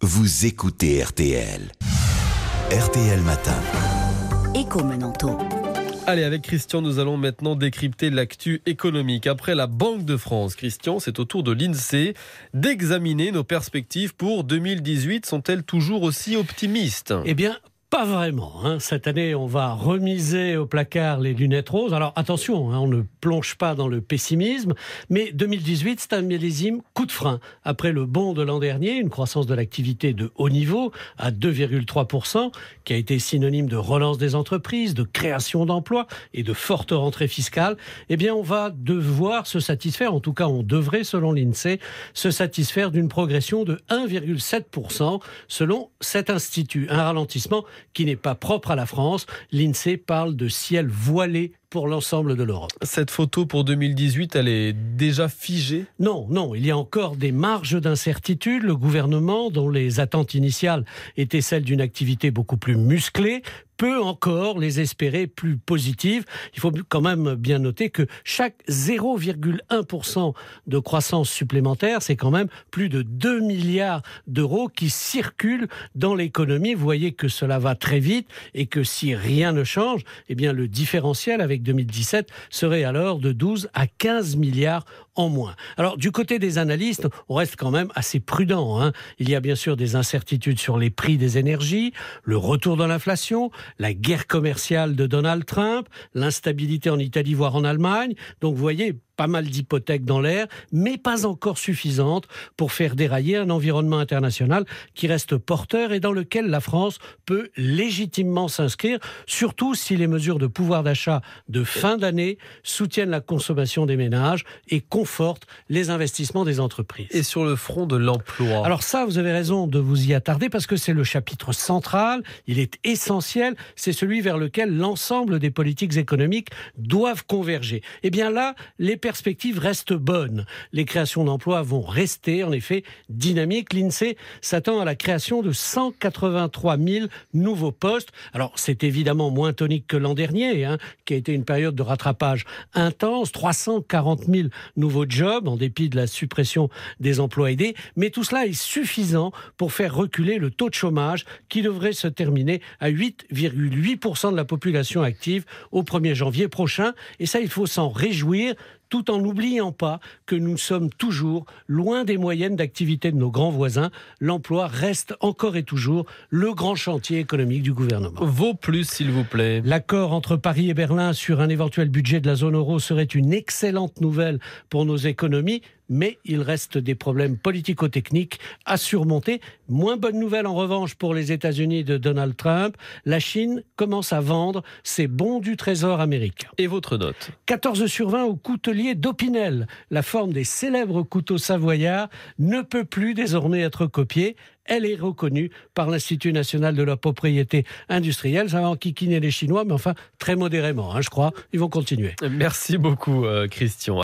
vous écoutez RTL. RTL Matin. Écho Menanto. Allez, avec Christian, nous allons maintenant décrypter l'actu économique. Après la Banque de France, Christian, c'est au tour de l'INSEE d'examiner nos perspectives pour 2018. Sont-elles toujours aussi optimistes ? Eh bien, pas vraiment. Cette année, on va remiser au placard les lunettes roses. Alors attention, on ne plonge pas dans le pessimisme, mais 2018, c'est un millésime coup de frein. Après le bond de l'an dernier, une croissance de l'activité de haut niveau à 2,3%, qui a été synonyme de relance des entreprises, de création d'emplois et de forte rentrée fiscale, eh bien on va devoir se satisfaire, en tout cas on devrait, selon l'INSEE, se satisfaire d'une progression de 1,7% selon cet institut. Un ralentissement qui n'est pas propre à la France. L'INSEE parle de ciel voilé pour l'ensemble de l'Europe. Cette photo pour 2018, elle est déjà figée ? Non, il y a encore des marges d'incertitude. Le gouvernement, dont les attentes initiales étaient celles d'une activité beaucoup plus musclée, peut encore les espérer plus positives. Il faut quand même bien noter que chaque 0,1% de croissance supplémentaire, c'est quand même plus de 2 milliards d'euros qui circulent dans l'économie. Vous voyez que cela va très vite et que si rien ne change, eh bien le différentiel avec 2017 serait alors de 12 à 15 milliards en moins. Alors du côté des analystes, on reste quand même assez prudent. Il y a bien sûr des incertitudes sur les prix des énergies, le retour de l'inflation, la guerre commerciale de Donald Trump, l'instabilité en Italie, voire en Allemagne. Donc vous voyez, pas mal d'hypothèques dans l'air, mais pas encore suffisantes pour faire dérailler un environnement international qui reste porteur et dans lequel la France peut légitimement s'inscrire, surtout si les mesures de pouvoir d'achat de fin d'année soutiennent la consommation des ménages et confortent les investissements des entreprises. Et sur le front de l'emploi ? Alors ça, vous avez raison de vous y attarder parce que c'est le chapitre central, il est essentiel, c'est celui vers lequel l'ensemble des politiques économiques doivent converger. Et bien là, les perspectives restent bonnes. Les créations d'emplois vont rester, en effet, dynamiques. L'INSEE s'attend à la création de 183 000 nouveaux postes. Alors, c'est évidemment moins tonique que l'an dernier, qui a été une période de rattrapage intense. 340 000 nouveaux jobs, en dépit de la suppression des emplois aidés. Mais tout cela est suffisant pour faire reculer le taux de chômage qui devrait se terminer à 8,8% de la population active au 1er janvier prochain. Et ça, il faut s'en réjouir, tout en n'oubliant pas que nous sommes toujours loin des moyennes d'activité de nos grands voisins. L'emploi reste encore et toujours le grand chantier économique du gouvernement. Vos plus, s'il vous plaît. L'accord entre Paris et Berlin sur un éventuel budget de la zone euro serait une excellente nouvelle pour nos économies, mais il reste des problèmes politico-techniques à surmonter. Moins bonne nouvelle en revanche pour les États-Unis de Donald Trump. La Chine commence à vendre ses bons du trésor américain. Et votre note ? 14/20 au coutelier d'Opinel. La forme des célèbres couteaux savoyards ne peut plus désormais être copiée. Elle est reconnue par l'Institut national de la propriété industrielle. Ça va enquiquiner les Chinois, mais enfin très modérément, je crois. Ils vont continuer. Merci beaucoup, Christian.